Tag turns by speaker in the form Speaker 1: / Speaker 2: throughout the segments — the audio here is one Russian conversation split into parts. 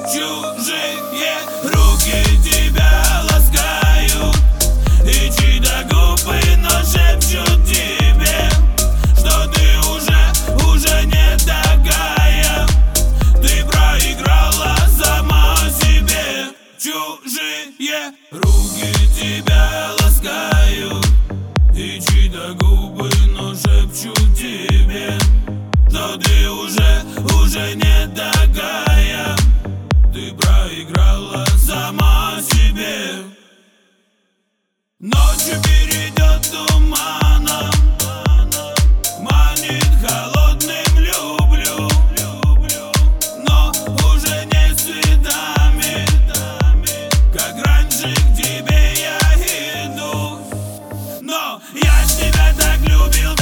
Speaker 1: Чужие руки тебя ласкают, и чьи-то губы, но шепчут тебе, что ты уже не такая. Ты проиграла сама себе. Чужие руки тебя ласкают, и чьи-то губы, но шепчут тебе, что ты уже не такая. Ты проиграла сама себе. Ночью перейдет туманом, манит холодным люблю, но уже не цветами, как раньше к тебе я иду. Но я ж тебя так любил,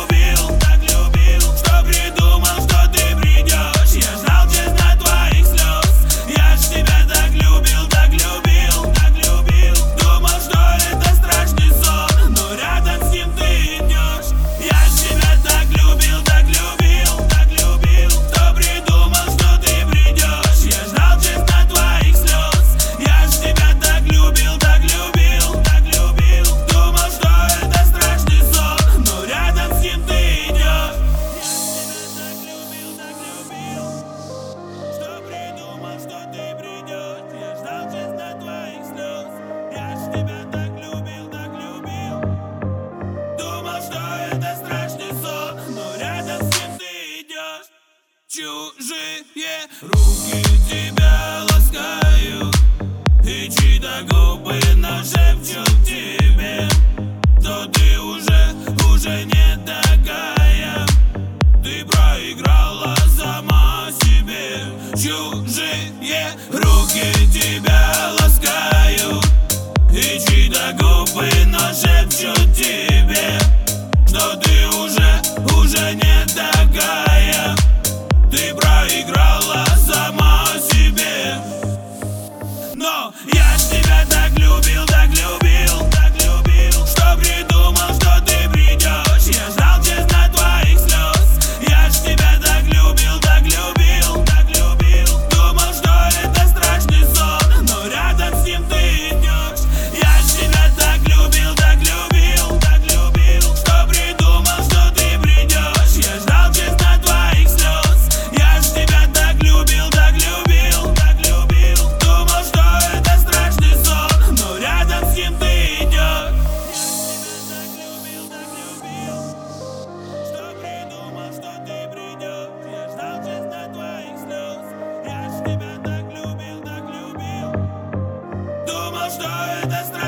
Speaker 1: что придумал, что ты придешь. Я ждал честно твоих слез. Я ж тебя так любил, думал, что это страшный сон, но рядом с ним ты идешь. Я ж тебя так любил, что придумал, что ты придешь. Я ждал честно твоих слез. Я ж тебя так любил, думал, что это страшный сон, но рядом с ним ты идешь. Что придумал, что ты придешь. Я ждал честно твоих слез. Я ж тебя так любил, думал, что это страшный сон, но рядом с ним ты идешь. Чужие руки тебя ласкают, и чьи-то губы, но шепчут тебе, что ты уже не такая. Ты проиграла сама себе. Чужие руки тебя ласкают, и чьи-то губы, но шепчут тебе, что ты уже не такая. Ты проиграла сама себе. Но я ж тебя так любил, что придумал, что ты придешь. Я ждал честно твоих слез. Я ж тебя так любил, думал, что это страшный сон, но рядом с ним ты идешь. Я ж тебя так любил, что придумал, что ты придешь. Я ждал честно твоих слез. Я ж тебя так любил, думал, что это страшный сон, но рядом с ним ты идешь. Что придумал, что ты придешь. Я ждал честно твоих слез. Я ж тебя так любил, думал, что это страшный сон.